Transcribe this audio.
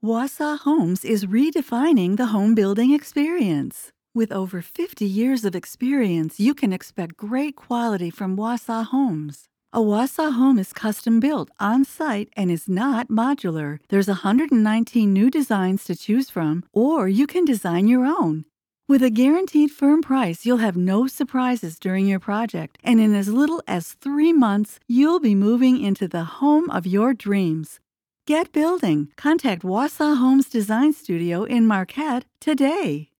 Wausau Homes is redefining the home building experience. With over 50 years of experience, you can expect great quality from Wausau Homes. A Wausau home is custom built on-site and is not modular. There's 119 new designs to choose from, or you can design your own. With a guaranteed firm price, you'll have no surprises during your project, and in as little as 3 months, you'll be moving into the home of your dreams. Get building. Contact Wausau Homes Design Studio in Marquette today.